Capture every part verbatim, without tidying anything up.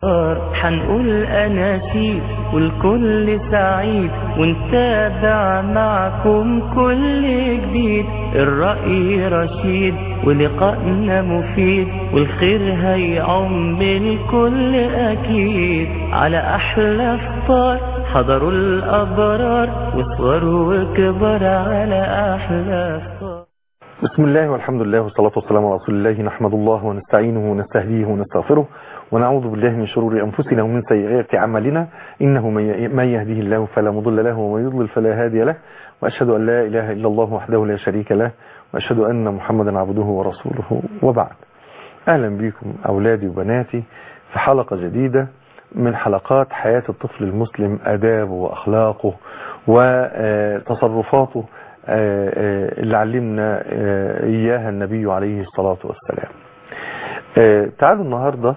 حنقول أناشيد والكل سعيد ونتابع معكم كل جديد. الرأي رشيد ولقائنا مفيد والخير هيعم الكل أكيد. على أحلى فطار حضروا الأبرار وصغروا وكبار على أحلى فطار. بسم الله والحمد لله والصلاة والسلام على رسول الله. نحمد الله ونستعينه ونستهديه ونستغفره ونعوذ بالله من شرور أنفسنا ومن سيئات أعمالنا. إنه من يهديه الله فلا مضل له ومن يضلل فلا هادي له. وأشهد أن لا إله إلا الله وحده لا شريك له وأشهد أن محمدا عبده ورسوله. وبعد، أهلا بكم أولادي وبناتي في حلقة جديدة من حلقات حياة الطفل المسلم، آدابه وأخلاقه وتصرفاته اللي علمنا إياها النبي عليه الصلاة والسلام. تعالوا النهاردة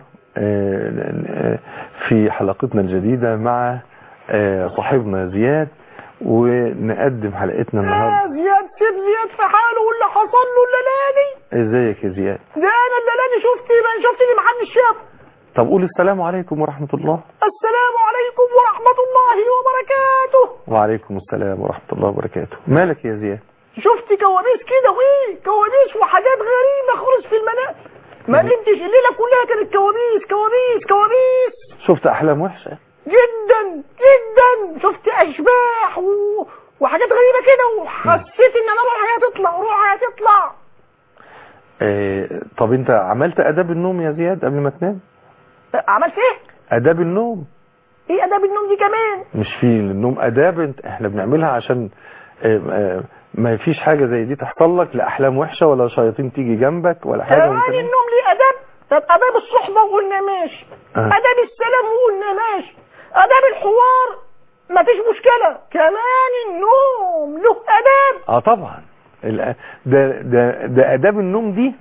في حلقتنا الجديدة مع صاحبنا زياد ونقدم حلقتنا النهاردة. زياد سيب زياد في حاله واللي حصل له الليلاني. ازيك يا زياد؟ ده انا الليلاني شفتي ما شفتني محدش شافه. طب قول السلام عليكم ورحمة الله. السلام عليكم ورحمة الله وبركاته. وعليكم السلام ورحمة الله وبركاته. مالك يا زياد؟ شفتي كوابيس كده وايه كوابيس وحاجات غريبة خالص في المنام. ما نمتش الليلة كلها كانت كوابيس كوابيس كوابيس. شفت أحلام وحشة؟ جدا جدا. شفت أشباح و... وحاجات غريبة كده وحسيت ان انا روحي هتطلع روحي هتطلع. اه طب انت عملت آداب النوم يا زياد قبل ما تنام؟ عملت ايه؟ آداب النوم. ايه آداب النوم دي كمان؟ مش في النوم آداب انت احنا بنعملها عشان اه اه ما فيش حاجة زي دي تحصل لك، لا أحلام وحشة ولا شياطين تيجي جنبك ولا حاجة. كمان النوم ليه آداب؟ طب آداب الصحبة وقلنا ماشي، آه. آداب السلام وقلنا ماشي، آداب الحوار مفيش مشكلة، كمان النوم له آداب. اه طبعا. ده ده ده آداب النوم دي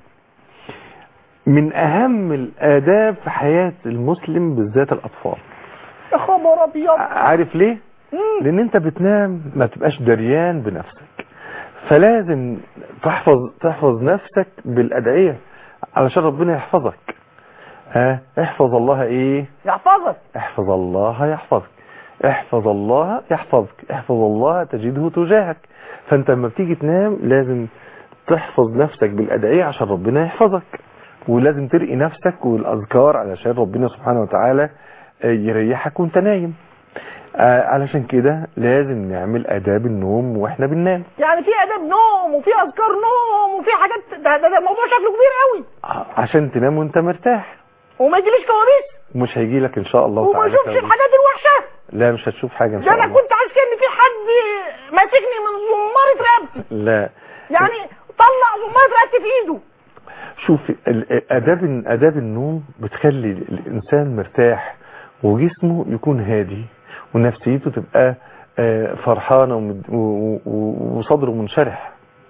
من أهم الآداب في حياة المسلم بالذات الأطفال. يا خبر أبيض. عارف ليه؟ مم. لأن أنت بتنام ما تبقاش دريان بنفسك، فلازم تحفظ تحفظ نفسك بالأدعية علشان ربنا يحفظك. ها احفظ الله ايه؟ يحفظك. احفظ الله يحفظك. احفظ الله يحفظك. احفظ الله تجده تجاهك. فانت لما بتيجي تنام لازم تحفظ نفسك بالأدعية عشان ربنا يحفظك، ولازم ترقي نفسك والأذكار علشان ربنا سبحانه وتعالى يريحك وانت نايم. آه علشان كده لازم نعمل آداب النوم واحنا بننام. يعني في آداب نوم وفي أذكار نوم وفي حاجات. ده, ده, ده موضوع شكله كبير قوي. عشان تنام وانت مرتاح وما يجيليش كوابيس. مش هيجي لك ان شاء الله وما تعالى. وما اشوفش الحاجات الوحشة. لا مش هتشوف حاجة ان شاء الله. ده انا كنت عايز كأن في حد ماسكني من زمارة رقبتي. لا يعني طلع زمارة رقبتي في ايده. شوف آداب آداب النوم بتخلي الإنسان مرتاح وجسمه يكون هادي ونفسيته تبقى فرحانة وصدره منشرح.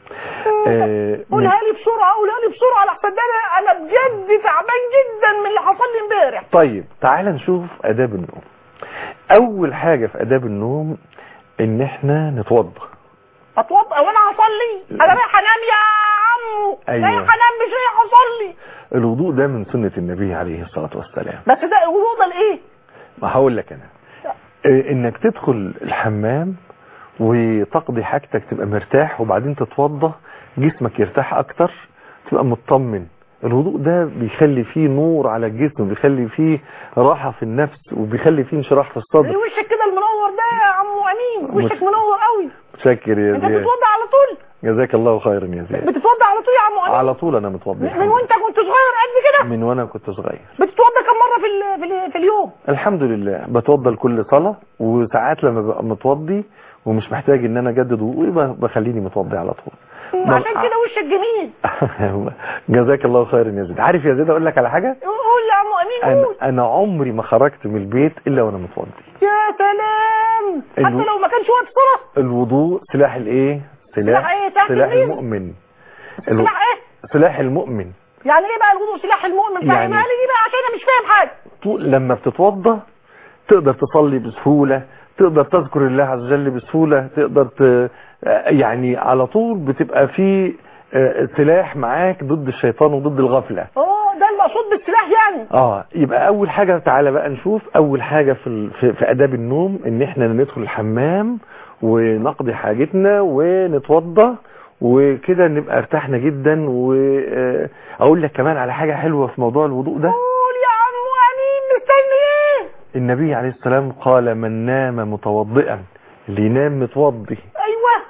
قولها لي بسرعة قولها لي بسرعة لحسن انا انا بجد تعبان جدا من اللي حصل لي امبارح. طيب تعال نشوف آداب النوم. أول حاجة في آداب النوم إن احنا نتوضى. اتوضى وانا هصلي؟ انا رايح انام يا عمو. أيوة. رايح انام مش رايح اصلي. الوضوء ده من سنة النبي عليه الصلاة والسلام. بس ده الوضوء ده لايه؟ ما هقول لك انا إيه، انك تدخل الحمام وتقضي حاجتك تبقى مرتاح وبعدين تتوضى جسمك يرتاح اكتر تبقى مطمن. الوضوء ده بيخلي فيه نور على الجسم، بيخلي فيه راحة في النفس وبيخلي فيه انشراح في الصدر. ايه وشك كده المنور ده يا عمو امين؟ وشك مش... منور قوي. متشكر يا زياد. انت بتتوضى على طول؟ جزاك الله خيرا يا زياد. بتتوضى على طول يا عمو امين؟ على طول انا متوضي. من وانت كنت صغير قد كده؟ من وانا كنت صغير. بتتوضى كم مرة في ال... في, ال... في اليوم؟ الحمد لله بتوضى لكل صلاة، وساعات لما ببقى متوضي ومش محتاج ان انا اجدد وضوئي بخليني متوضي على طول. عشان كده وشك جميل. جزاك الله خيرا يا زيد. عارف يا زيد اقول لك على حاجة؟ قول يا عمو امين قول. أنا, انا عمري ما خرجت من البيت الا وانا متوضي. يا سلام. الو... حتى لو ما كانش وقت صلاة. الوضوء سلاح الايه؟ سلاح ايه؟ سلاح المؤمن. الو... سلاح ايه؟ سلاح المؤمن. يعني ايه بقى الوضوء سلاح المؤمن؟ فاهمها يعني... لي دي بقى عشان انا مش فاهم حاجة. طول لما بتتوضى تقدر تصلي بسهولة، تقدر تذكر الله عز وجل بسهولة، تقدر ت... يعني على طول بتبقى في سلاح معاك ضد الشيطان وضد الغفلة. اه ده مقصود بالسلاح يعني. اه يبقى اول حاجة تعالى بقى نشوف اول حاجة في ال- في, في اداب النوم ان احنا ندخل الحمام ونقضي حاجتنا ونتوضى وكده نبقى ارتحنا جدا. واقول لك كمان على حاجة حلوة في موضوع الوضوء ده. قول يا عم امين، مستني ايه؟ النبي عليه السلام قال من نام متوضئا، اللي ينام متوضي ايوه.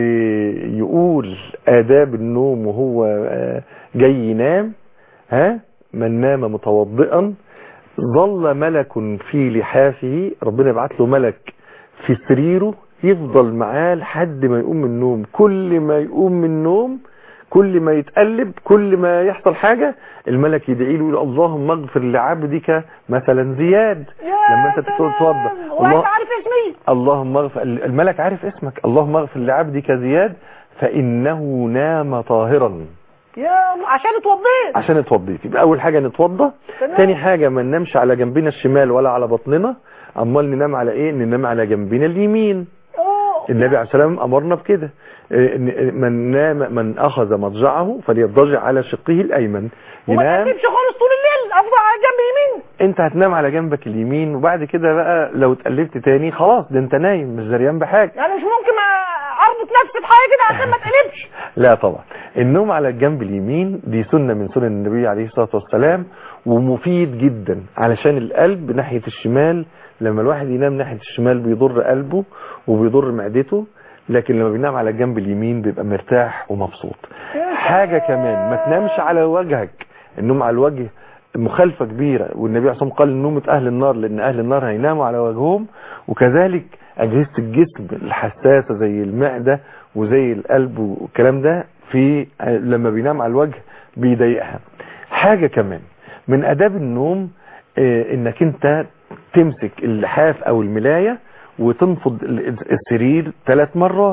ويقول آداب النوم وهو آه، جاي ينام، ها من نام متوضئا ظل ملك في لحافه، ربنا يبعت له ملك في سريره يفضل معاه لحد ما يقوم من النوم. كل ما يقوم من النوم، كل ما يتقلب، كل ما يحصل حاجة الملك يدعي له يقول اللهم اغفر لعبدك مثلا زياد. لما انت تتوضا الله عارف اسمي، اللهم اغفر، الملك عارف اسمك، اللهم اغفر لعبدك زياد فإنه نام طاهرا. يا الله، عشان اتوضيت. عشان اتوضيت. يبقى اول حاجة نتوضى. تاني حاجة ما ننامش على جنبنا الشمال ولا على بطننا، امال ننام على ايه؟ ننام على جنبنا اليمين. أوه. النبي عليه السلام امرنا بكده، من نام من اخذ مضجعه فليضطجع على شقه الايمن. وما ينام تقلبش خالص طول الليل، افضل على جنب يمين. انت هتنام على جنبك اليمين، وبعد كده بقى لو اتقلبت تاني خلاص ده انت نايم مش دريان بحاجه. يعني مش ممكن اربط نفسي بحاجه كده عشان ما اتقلبش؟ لا طبعا، النوم على الجنب اليمين دي سنه من سنن النبي عليه الصلاه والسلام، ومفيد جدا علشان القلب ناحيه الشمال. لما الواحد ينام ناحيه الشمال بيضر قلبه وبيضر معدته، لكن لما بينام على الجنب اليمين بيبقى مرتاح ومبسوط. حاجه كمان، ما تنامش على وجهك. النوم على الوجه مخالفة كبيرة، والنبي عليه الصلاة والسلام قال نومة أهل النار، لأن أهل النار هيناموا على وجههم. وكذلك أجهزة الجسم الحساسة زي المعدة وزي القلب والكلام ده في لما بينام على الوجه بيضايقها. حاجة كمان من أداب النوم إنك أنت تمسك اللحاف أو الملاية وتنفض السرير ثلاث مرات.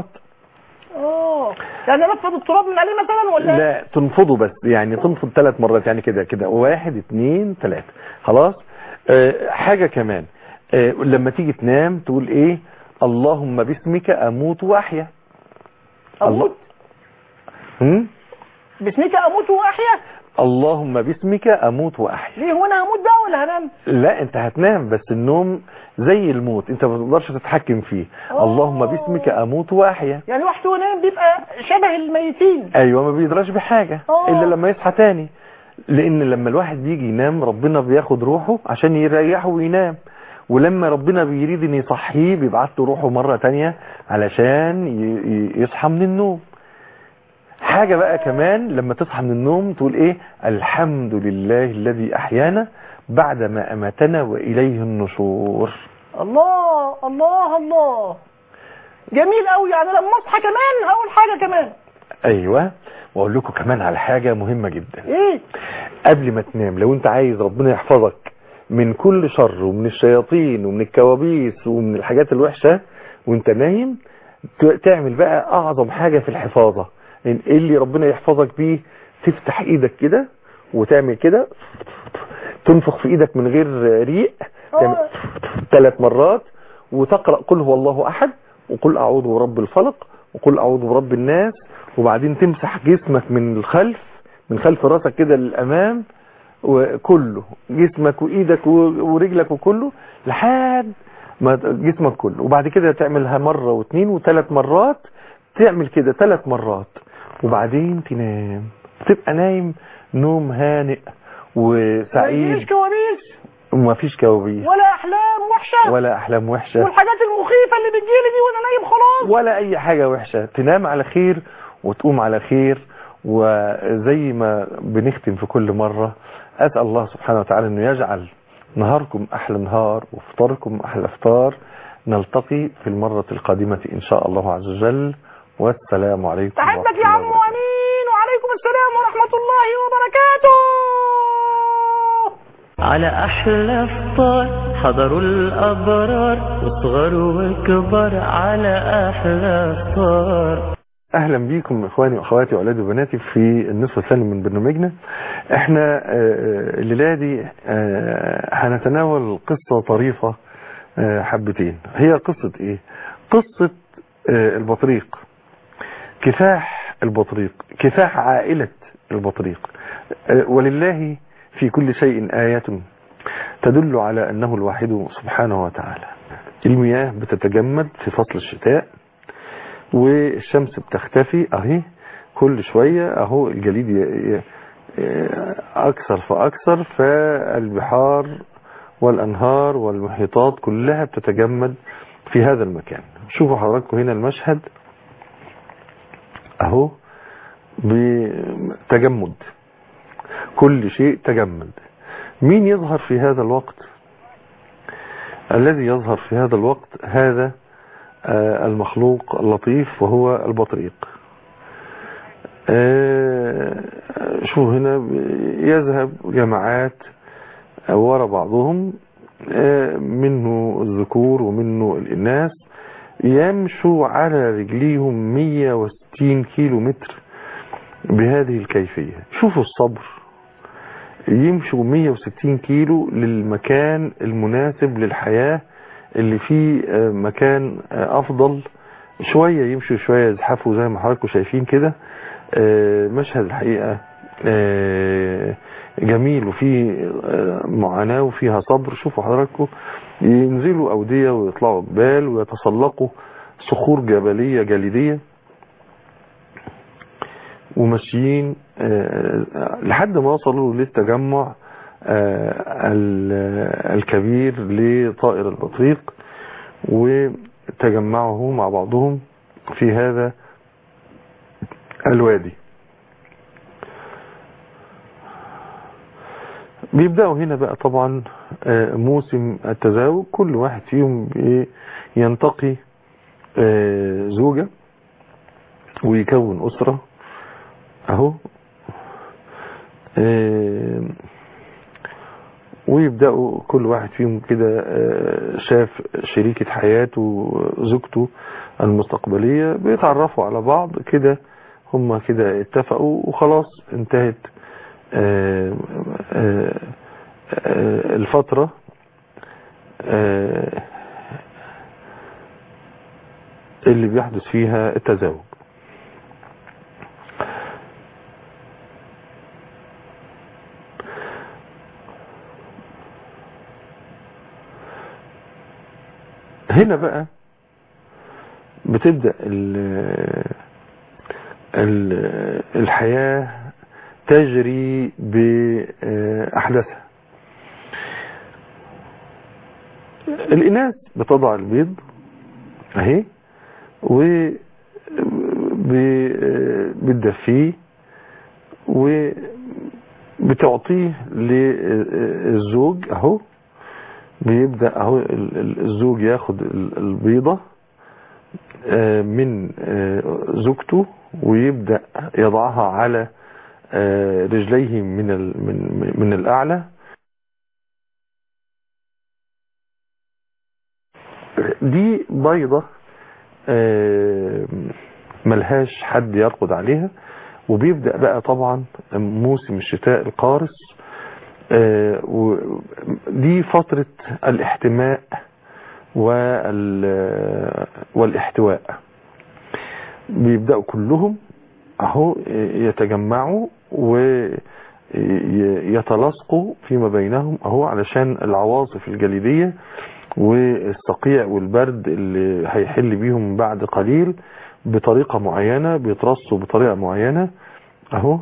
اه يعني نفض التراب من عليه مثلا ولا؟ لا تنفضه بس، يعني تنفض ثلاث مرات، يعني كده كده واحد اثنين ثلاثة خلاص. أه حاجة كمان، أه لما تيجي تنام تقول ايه؟ اللهم باسمك اموت واحيا. اموت؟ هم؟ باسمك اموت واحيا؟ اللهم باسمك اموت واحيا. ليه، هو انا هموت بقى ولا هنام؟ لا انت هتنام، بس النوم زي الموت انت ما تقدرش تتحكم فيه. أوه. اللهم باسمك اموت واحيا، يعني واحد هو نايم بيبقى شبه الميتين. ايوه ما بيدراش بحاجة. أوه. الا لما يصحى تاني، لان لما الواحد بيجي ينام ربنا بياخد روحه عشان يريحه وينام، ولما ربنا بيريد ان يصحيه بيبعت له روحه مرة تانية علشان يصحى من النوم. حاجة بقى كمان، لما تصحى من النوم تقول ايه؟ الحمد لله الذي احيانا بعدما اماتنا واليه النشور. الله الله الله، جميل قوي. يعني لما اصحى كمان هقول حاجة كمان. ايوه، واقول لكم كمان على حاجة مهمة جدا. ايه؟ قبل ما تنام لو انت عايز ربنا يحفظك من كل شر ومن الشياطين ومن الكوابيس ومن الحاجات الوحشة وانت نايم، تعمل بقى اعظم حاجة في الحفاظة اللي ربنا يحفظك بيه. تفتح ايدك كده وتعمل كده، تنفخ في ايدك من غير ريق ثلاث مرات، وتقرأ قل هو الله احد وقل اعوذ برب الفلق وقل اعوذ برب الناس، وبعدين تمسح جسمك من الخلف، من خلف راسك كده للامام، وكله جسمك وايدك ورجلك وكله لحد ما جسمك كله. وبعد كده تعملها مرة واثنين وثلاث مرات، تعمل كده ثلاث مرات وبعدين تنام. تبقى نايم نوم هانئ وسعيد، مفيش كوابيس وما فيش كوابيس ولا احلام وحشة ولا احلام وحشة والحاجات المخيفة اللي بتجيلي دي وانا نايم خلاص، ولا اي حاجة وحشة. تنام على خير وتقوم على خير. وزي ما بنختم في كل مرة، اسأل الله سبحانه وتعالى انه يجعل نهاركم احلى نهار وفطاركم احلى افطار. نلتقي في المرة القادمة ان شاء الله عز وجل، والسلام عليكم. تحبك يا عم امين، وعليكم السلام ورحمة الله وبركاته. على احلى فطار حضروا الابرار وصغر وكبر على احلى فطار. اهلا بيكم اخواني واخواتي واولادي وبناتي في النصف الثاني من برنامجنا. احنا الليله دي هنتناول قصه طريفه حبتين. هي قصه ايه؟ قصه البطريق، كفاح البطريق، كفاح عائله البطريق. ولله في كل شيء آية تدل على أنه الواحد سبحانه وتعالى. المياه بتتجمد في فصل الشتاء والشمس بتختفي اهي كل شوية اهو الجليد اكثر فاكثر، فالبحار والانهار والمحيطات كلها بتتجمد في هذا المكان. شوفوا حضراتكم هنا المشهد اهو بتجمد، كل شيء تجمد. مين يظهر في هذا الوقت؟ الذي يظهر في هذا الوقت هذا المخلوق اللطيف وهو البطريق. شوفوا هنا يذهب جماعات وراء بعضهم، منه الذكور ومنه الإناث، يمشوا على رجليهم مية وستين كيلو متر بهذه الكيفية. شوفوا الصبر، يمشوا مية وستين كيلو للمكان المناسب للحياة اللي فيه مكان أفضل، شوية يمشوا شوية يزحفوا زي ما حضراتكم شايفين كده. مشهد الحقيقة جميل وفيه معاناة وفيها صبر. شوفوا حضراتكم ينزلوا أودية ويطلعوا جبال ويتسلقوا صخور جبلية جليدية وماشيين لحد ما وصلوا للتجمع الكبير لطائر البطريق، وتجمعوا مع بعضهم في هذا الوادي. بيبدأوا هنا بقى طبعا موسم التزاوج، كل واحد فيهم ينتقي زوجة ويكون أسرة اهو، ويبدأوا كل واحد فيهم كده شاف شريكة حياته زوجته المستقبلية، بيتعرفوا على بعض كده، هم كده اتفقوا وخلاص انتهت الفترة اللي بيحدث فيها التزاوج. هنا بقى بتبدأ الحياة تجري بأحداثها. الإناث بتضع البيض اهي وبتدفيه وبتعطيه للزوج اهو. بيبدأ اهو الزوج ياخد البيضة من زوجته ويبدأ يضعها على رجليه من من من الأعلى. دي بيضة ملهاش حد يرقد عليها، وبيبدأ بقى طبعا موسم الشتاء القارس، ودي فترة الاحتماء والاحتواء. بيبدأوا كلهم اهو يتجمعوا ويتلاصقوا فيما بينهم اهو، علشان العواصف الجليدية والصقيع والبرد اللي هيحل بيهم بعد قليل بطريقة معينة، بيترصوا بطريقة معينة اهو،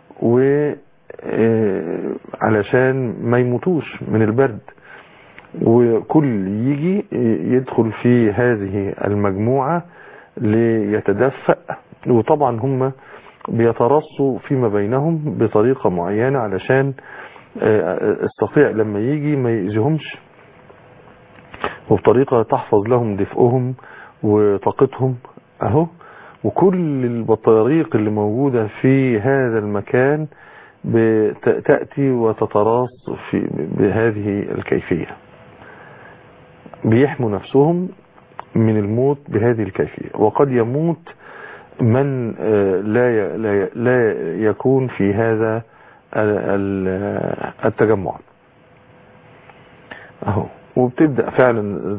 وعلشان ما يموتوش من البرد. وكل يجي يدخل في هذه المجموعة ليتدفأ، وطبعا هم بيترصوا فيما بينهم بطريقة معينة علشان الصقيع لما يجي ما يأذيهمش، وبطريقة تحفظ لهم دفئهم وطاقتهم اهو. وكل البطاريق اللي موجودة في هذا المكان بتأتي وتتراص في بهذه الكيفية، بيحموا نفسهم من الموت بهذه الكيفية. وقد يموت من لا لا يكون في هذا التجمع اهو. وبتبدأ فعلا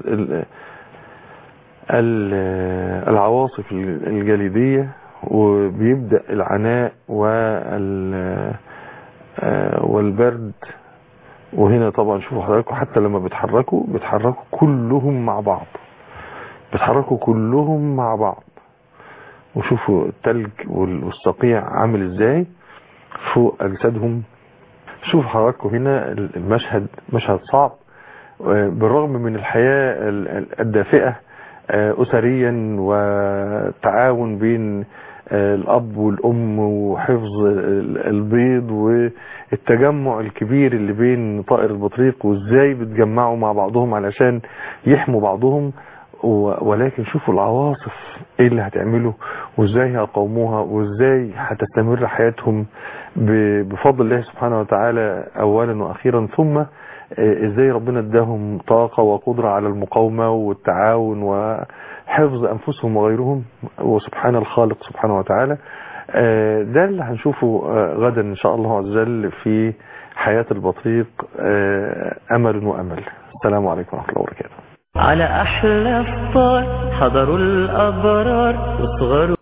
العواصف الجليدية، وبيبدأ العناء آه والبرد. وهنا طبعا شوفوا حضراتكم حتى لما بيتحركوا بيتحركوا كلهم مع بعض، بيتحركوا كلهم مع بعض. وشوفوا التلج والصقيع عامل ازاي فوق اجسادهم. شوفوا حضراتكم هنا المشهد مشهد صعب بالرغم من الحياة الدافئة أسريا وتعاون بين الأب والأم وحفظ البيض والتجمع الكبير اللي بين طائر البطريق، وازاي بتجمعوا مع بعضهم علشان يحموا بعضهم. ولكن شوفوا العواصف ايه اللي هتعمله وازاي هيقاوموها وازاي هتستمر حياتهم بفضل الله سبحانه وتعالى اولا واخيرا، ثم ازاي ربنا اداهم طاقة وقدرة على المقاومة والتعاون وحفظ انفسهم وغيرهم، وسبحان الخالق سبحانه وتعالى. ده اللي هنشوفه غدا ان شاء الله عز وجل في حياة البطريق. امل وامل. السلام عليكم ورحمة الله وبركاته. على أحلى فطار حضروا الأبرار واصغروا